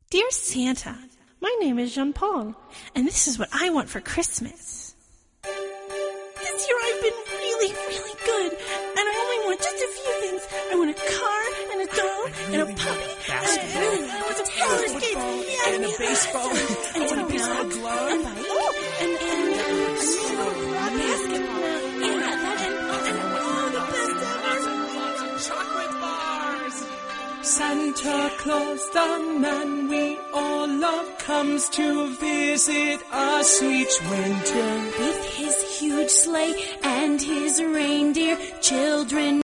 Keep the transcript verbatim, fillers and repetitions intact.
Dear Santa, my name is Jean-Paul, and this is what I want for Christmas. This year I've been really, really good, and I only want just a few things. I want a car, and a doll, and a puppy, and a, and I want some roller skates, yeah, and a yeah, baseball, and and a baseball and glove, and oh, and and and a basketball, yeah, that and and oh, the best ever. chocolate bars. Santa Claus, the man we all love, comes to visit us each winter. With his huge sleigh and his reindeer, children